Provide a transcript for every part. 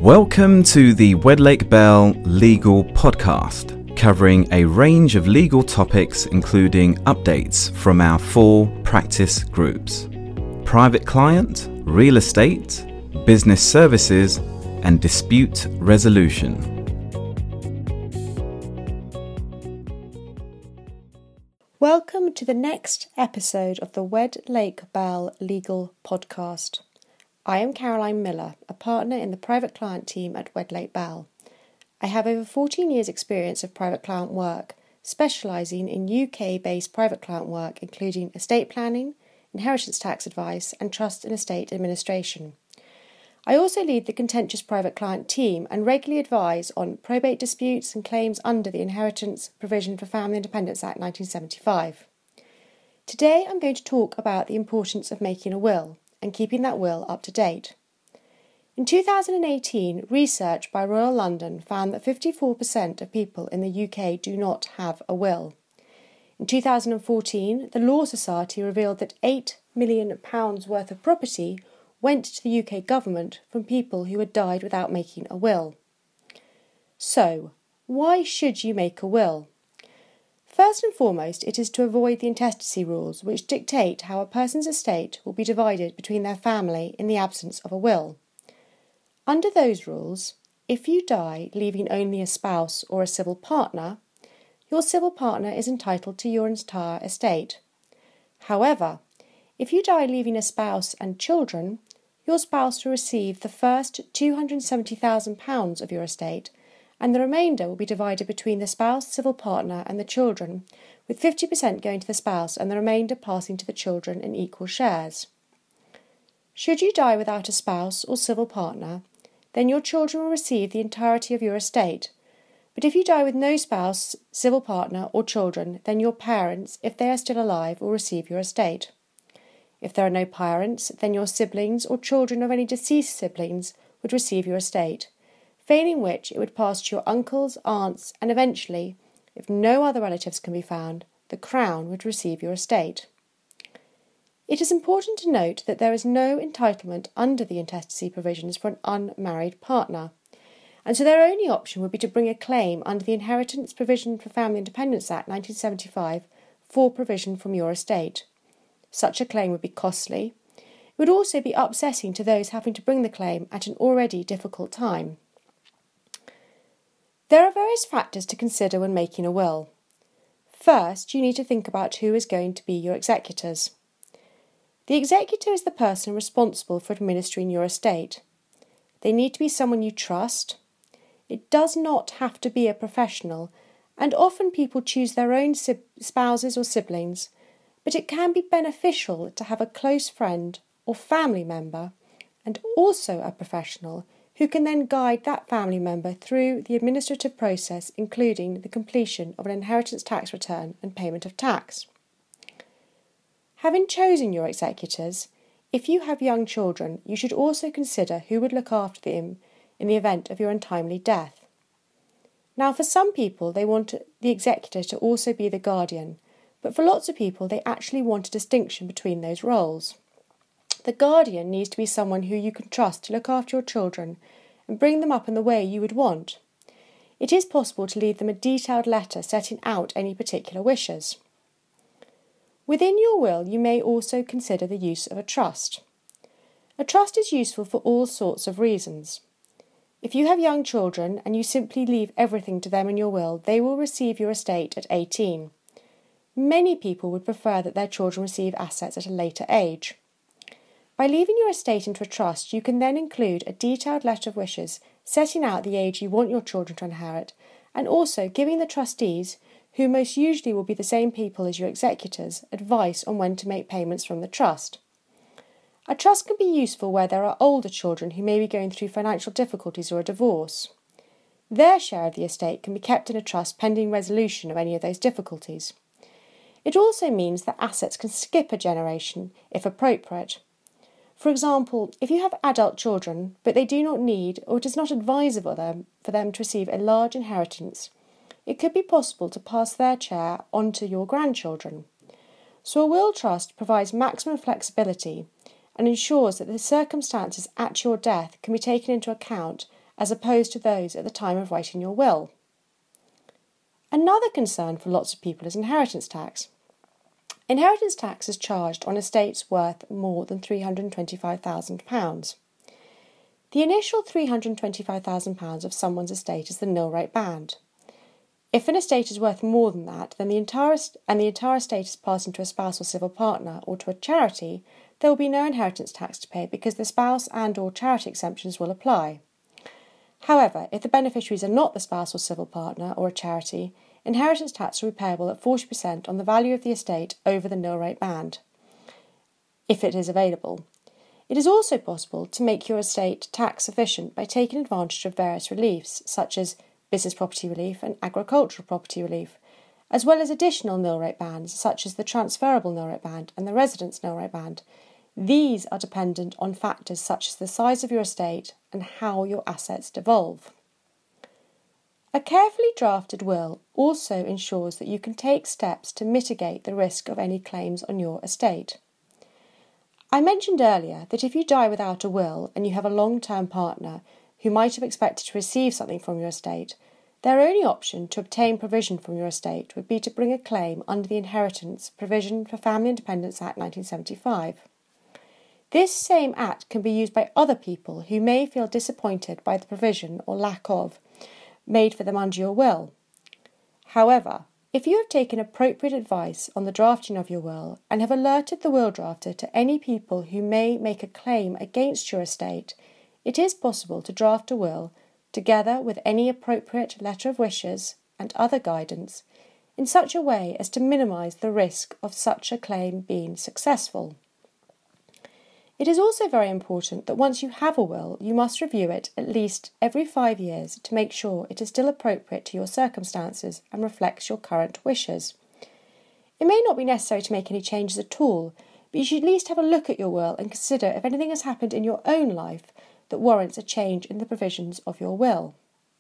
Welcome to the Wedlake Bell Legal Podcast, covering a range of legal topics including updates from our 4 practice groups: private client, real estate, business services, and dispute resolution. Welcome to the next episode of the Wedlake Bell Legal Podcast. I am Caroline Miller, a partner in the private client team at Wedlake Bell. I have over 14 years' experience of private client work, specialising in UK-based private client work including estate planning, inheritance tax advice and trust and estate administration. I also lead the contentious private client team and regularly advise on probate disputes and claims under the Inheritance Provision for Family Independence Act 1975. Today I'm going to talk about the importance of making a will and keeping that will up to date. In 2018, research by Royal London found that 54% of people in the UK do not have a will. In 2014, the Law Society revealed that £8 million worth of property went to the UK government from people who had died without making a will. So, why should you make a will? First and foremost, it is to avoid the intestacy rules, which dictate how a person's estate will be divided between their family in the absence of a will. Under those rules, if you die leaving only a spouse or a civil partner, your civil partner is entitled to your entire estate. However, if you die leaving a spouse and children, your spouse will receive the first £270,000 of your estate, and the remainder will be divided between the spouse, civil partner and the children, with 50% going to the spouse and the remainder passing to the children in equal shares. Should you die without a spouse or civil partner, then your children will receive the entirety of your estate. But if you die with no spouse, civil partner or children, then your parents, if they are still alive, will receive your estate. If there are no parents, then your siblings or children of any deceased siblings would receive your estate, failing which it would pass to your uncles, aunts, and eventually, if no other relatives can be found, the Crown would receive your estate. It is important to note that there is no entitlement under the intestacy provisions for an unmarried partner, and so their only option would be to bring a claim under the Inheritance Provision for Family Independence Act 1975 for provision from your estate. Such a claim would be costly. It would also be upsetting to those having to bring the claim at an already difficult time. There are various factors to consider when making a will. First, you need to think about who is going to be your executors. The executor is the person responsible for administering your estate. They need to be someone you trust. It does not have to be a professional, and often people choose their own spouses or siblings, but it can be beneficial to have a close friend or family member, and also a professional who can then guide that family member through the administrative process, including the completion of an inheritance tax return and payment of tax. Having chosen your executors, if you have young children, you should also consider who would look after them in the event of your untimely death. Now, for some people, they want the executor to also be the guardian, but for lots of people, they actually want a distinction between those roles. The guardian needs to be someone who you can trust to look after your children and bring them up in the way you would want. It is possible to leave them a detailed letter setting out any particular wishes. Within your will, you may also consider the use of a trust. A trust is useful for all sorts of reasons. If you have young children and you simply leave everything to them in your will, they will receive your estate at 18. Many people would prefer that their children receive assets at a later age. By leaving your estate into a trust, you can then include a detailed letter of wishes setting out the age you want your children to inherit, and also giving the trustees, who most usually will be the same people as your executors, advice on when to make payments from the trust. A trust can be useful where there are older children who may be going through financial difficulties or a divorce. Their share of the estate can be kept in a trust pending resolution of any of those difficulties. It also means that assets can skip a generation if appropriate. For example, if you have adult children, but they do not need or it is not advisable for them to receive a large inheritance, it could be possible to pass their share on to your grandchildren. So a will trust provides maximum flexibility and ensures that the circumstances at your death can be taken into account as opposed to those at the time of writing your will. Another concern for lots of people is inheritance tax. Inheritance tax is charged on estates worth more than £325,000. The initial £325,000 of someone's estate is the nil rate band. If an estate is worth more than that, then the entire estate is passed into a spouse or civil partner or to a charity, there will be no inheritance tax to pay because the spouse and or charity exemptions will apply. However, if the beneficiaries are not the spouse or civil partner or a charity, inheritance tax will be payable at 40% on the value of the estate over the nil rate band, if it is available. It is also possible to make your estate tax efficient by taking advantage of various reliefs, such as business property relief and agricultural property relief, as well as additional nil rate bands, such as the transferable nil rate band and the residence nil rate band. These are dependent on factors such as the size of your estate and how your assets devolve. A carefully drafted will also ensures that you can take steps to mitigate the risk of any claims on your estate. I mentioned earlier that if you die without a will and you have a long-term partner who might have expected to receive something from your estate, their only option to obtain provision from your estate would be to bring a claim under the Inheritance Provision for Family Independence Act 1975. This same act can be used by other people who may feel disappointed by the provision or lack of made for them under your will. However, if you have taken appropriate advice on the drafting of your will and have alerted the will drafter to any people who may make a claim against your estate, it is possible to draft a will, together with any appropriate letter of wishes and other guidance, in such a way as to minimise the risk of such a claim being successful. It is also very important that once you have a will, you must review it at least every 5 years to make sure it is still appropriate to your circumstances and reflects your current wishes. It may not be necessary to make any changes at all, but you should at least have a look at your will and consider if anything has happened in your own life that warrants a change in the provisions of your will.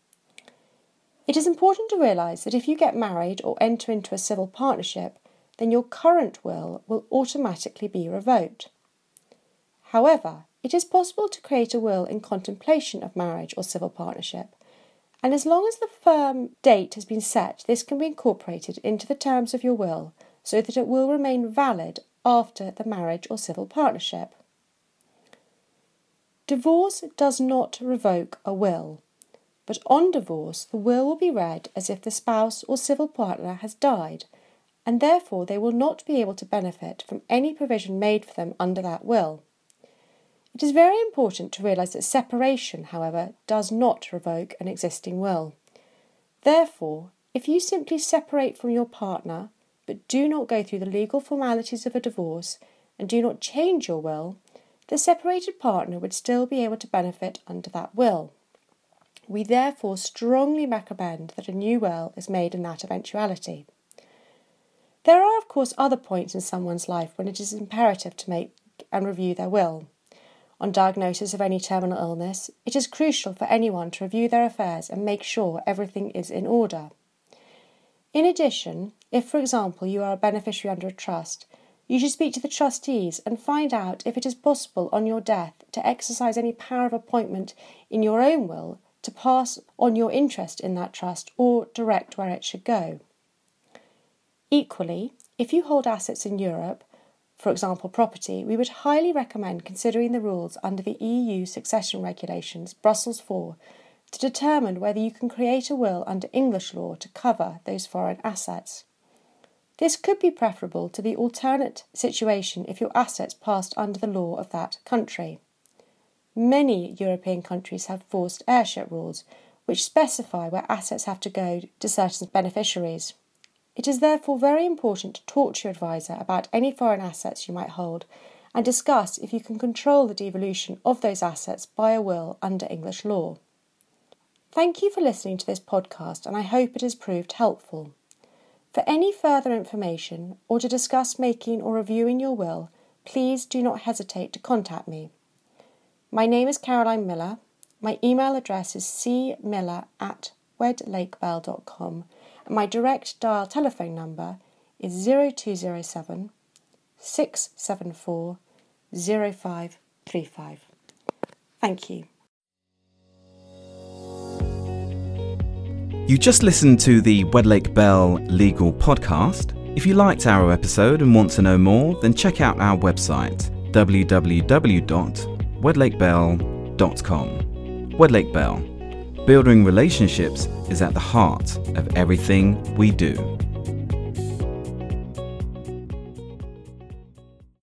It is important to realise that if you get married or enter into a civil partnership, then your current will automatically be revoked. However, it is possible to create a will in contemplation of marriage or civil partnership, and as long as the firm date has been set, this can be incorporated into the terms of your will so that it will remain valid after the marriage or civil partnership. Divorce does not revoke a will, but on divorce the will be read as if the spouse or civil partner has died, and therefore they will not be able to benefit from any provision made for them under that will. It is very important to realise that separation, however, does not revoke an existing will. Therefore, if you simply separate from your partner, but do not go through the legal formalities of a divorce and do not change your will, the separated partner would still be able to benefit under that will. We therefore strongly recommend that a new will is made in that eventuality. There are, of course, other points in someone's life when it is imperative to make and review their will. On diagnosis of any terminal illness, it is crucial for anyone to review their affairs and make sure everything is in order. In addition, if, for example, you are a beneficiary under a trust, you should speak to the trustees and find out if it is possible on your death to exercise any power of appointment in your own will to pass on your interest in that trust or direct where it should go. Equally, if you hold assets in Europe, for example property, we would highly recommend considering the rules under the EU Succession Regulations, Brussels IV, to determine whether you can create a will under English law to cover those foreign assets. This could be preferable to the alternate situation if your assets passed under the law of that country. Many European countries have forced heirship rules, which specify where assets have to go to certain beneficiaries. It is therefore very important to talk to your advisor about any foreign assets you might hold and discuss if you can control the devolution of those assets by a will under English law. Thank you for listening to this podcast, and I hope it has proved helpful. For any further information or to discuss making or reviewing your will, please do not hesitate to contact me. My name is Caroline Miller. My email address is cmiller@wedlakebell.com and my direct dial telephone number is 0207 674 0535. Thank you. You just listened to the Wedlake Bell Legal Podcast. If you liked our episode and want to know more, then check out our website, www.wedlakebell.com. Wedlake Bell. Building relationships is at the heart of everything we do.